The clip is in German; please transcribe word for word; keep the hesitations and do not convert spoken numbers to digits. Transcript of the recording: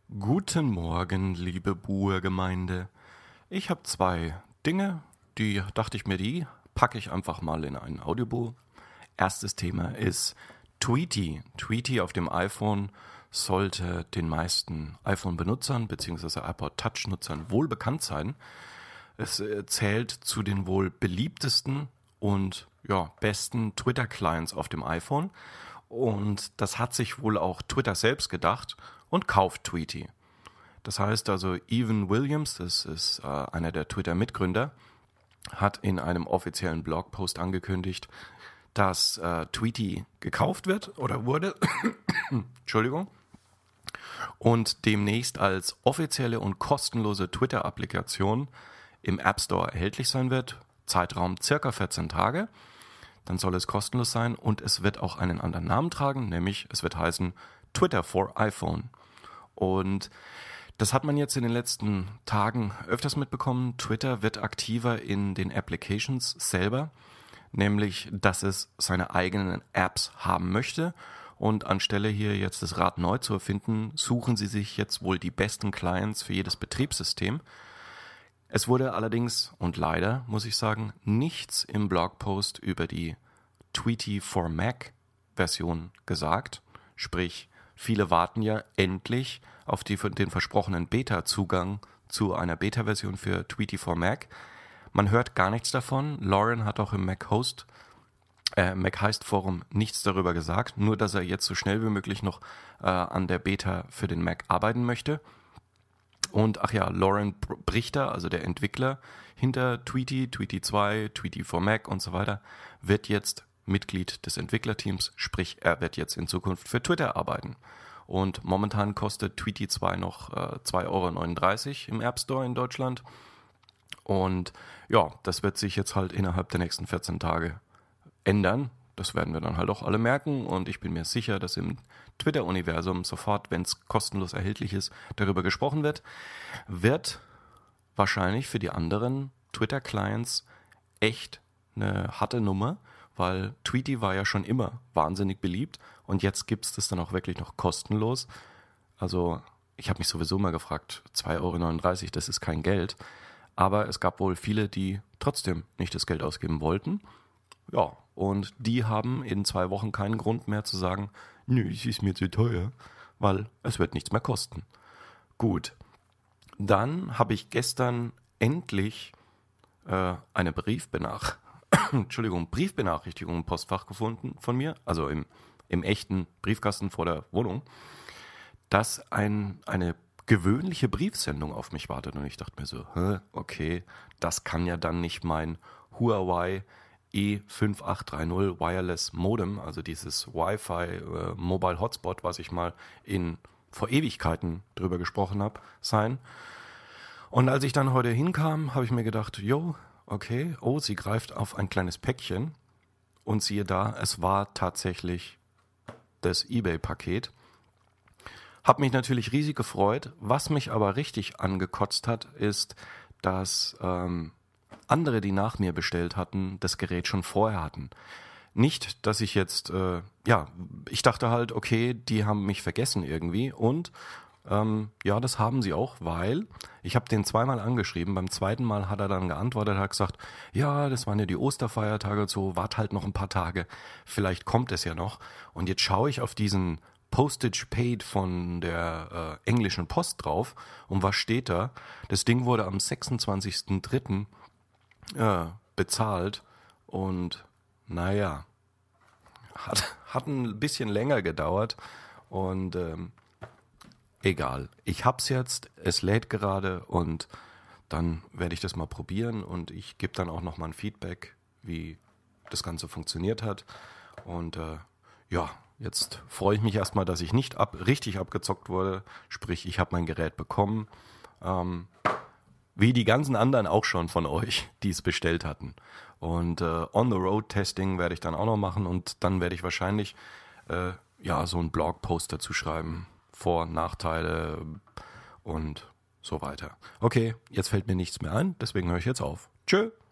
Guten Morgen, liebe Buer-Gemeinde. Ich habe zwei Dinge, die dachte ich mir, die packe ich einfach mal in ein Audiobuch. Erstes Thema ist Tweety. Tweety auf dem iPhone sollte den meisten iPhone-Benutzern bzw. iPod Touch-Nutzern wohl bekannt sein. Es zählt zu den wohl beliebtesten und ja, besten Twitter-Clients auf dem iPhone. Und das hat sich wohl auch Twitter selbst gedacht und kauft Tweety. Das heißt also, Evan Williams, das ist äh, einer der Twitter-Mitgründer, hat in einem offiziellen Blogpost angekündigt, dass äh, Tweety gekauft wird oder wurde, Entschuldigung, und demnächst als offizielle und kostenlose Twitter-Applikation im App Store erhältlich sein wird. Zeitraum circa vierzehn Tage. Dann soll es kostenlos sein und es wird auch einen anderen Namen tragen, nämlich es wird heißen Twitter for iPhone. Und das hat man jetzt in den letzten Tagen öfters mitbekommen. Twitter wird aktiver in den Applications selber, nämlich dass es seine eigenen Apps haben möchte. Und anstelle hier jetzt das Rad neu zu erfinden, suchen sie sich jetzt wohl die besten Clients für jedes Betriebssystem. Es wurde allerdings, und leider muss ich sagen, nichts im Blogpost über die Tweety for Mac Version gesagt. Sprich, viele warten ja endlich auf die, den versprochenen Beta-Zugang zu einer Beta-Version für Tweety for Mac. Man hört gar nichts davon. Lauren hat auch im Mac Host, äh, Mac Heist Forum nichts darüber gesagt, nur dass er jetzt so schnell wie möglich noch äh, an der Beta für den Mac arbeiten möchte. Und ach ja, Lauren Brichter, also der Entwickler hinter Tweety, Tweety zwei, Tweety for Mac und so weiter, wird jetzt Mitglied des Entwicklerteams, sprich er wird jetzt in Zukunft für Twitter arbeiten. Und momentan kostet Tweety zwei noch äh, zwei Euro neununddreißig im App Store in Deutschland. Und ja, das wird sich jetzt halt innerhalb der nächsten vierzehn Tage ändern. Das werden wir dann halt auch alle merken und ich bin mir sicher, dass im Twitter-Universum sofort, wenn es kostenlos erhältlich ist, darüber gesprochen wird, wird wahrscheinlich für die anderen Twitter-Clients echt eine harte Nummer, weil Tweety war ja schon immer wahnsinnig beliebt und jetzt gibt es das dann auch wirklich noch kostenlos. Also ich habe mich sowieso mal gefragt, zwei Euro neununddreißig, das ist kein Geld, aber es gab wohl viele, die trotzdem nicht das Geld ausgeben wollten. Ja, und die haben in zwei Wochen keinen Grund mehr zu sagen, nö, es ist mir zu teuer, weil es wird nichts mehr kosten. Gut, dann habe ich gestern endlich äh, eine Briefbenach- Entschuldigung, Briefbenachrichtigung im Postfach gefunden von mir, also im, im echten Briefkasten vor der Wohnung, dass ein, eine gewöhnliche Briefsendung auf mich wartet. Und ich dachte mir so, hä, okay, das kann ja dann nicht mein Huawei E fünf acht drei null Wireless Modem, also dieses Wi-Fi äh, Mobile Hotspot, was ich mal in vor Ewigkeiten drüber gesprochen habe, sein. Und als ich dann heute hinkam, habe ich mir gedacht, jo, okay, oh, sie greift auf ein kleines Päckchen und siehe da, es war tatsächlich das eBay-Paket. Hab mich natürlich riesig gefreut. Was mich aber richtig angekotzt hat, ist, dass ähm, andere, die nach mir bestellt hatten, das Gerät schon vorher hatten. Nicht, dass ich jetzt, äh, ja, ich dachte halt, okay, die haben mich vergessen irgendwie und ähm, ja, das haben sie auch, weil ich habe den zweimal angeschrieben, beim zweiten Mal hat er dann geantwortet, hat gesagt, ja, das waren ja die Osterfeiertage und so, wart halt noch ein paar Tage, vielleicht kommt es ja noch. Und jetzt schaue ich auf diesen Postage paid von der äh, englischen Post drauf und was steht da? Das Ding wurde am sechsundzwanzigsten dritten Äh, bezahlt und naja, hat, hat ein bisschen länger gedauert und ähm, egal. Ich hab's jetzt, es lädt gerade und dann werde ich das mal probieren und ich gebe dann auch nochmal ein Feedback, wie das Ganze funktioniert hat und äh, ja, jetzt freue ich mich erstmal, dass ich nicht ab, richtig abgezockt wurde, sprich ich habe mein Gerät bekommen, ähm, wie die ganzen anderen auch schon von euch, die es bestellt hatten. Und äh, On-the-Road-Testing werde ich dann auch noch machen und dann werde ich wahrscheinlich äh, ja so einen Blogpost dazu schreiben. Vor-, Nachteile und so weiter. Okay, jetzt fällt mir nichts mehr ein, deswegen höre ich jetzt auf. Tschö!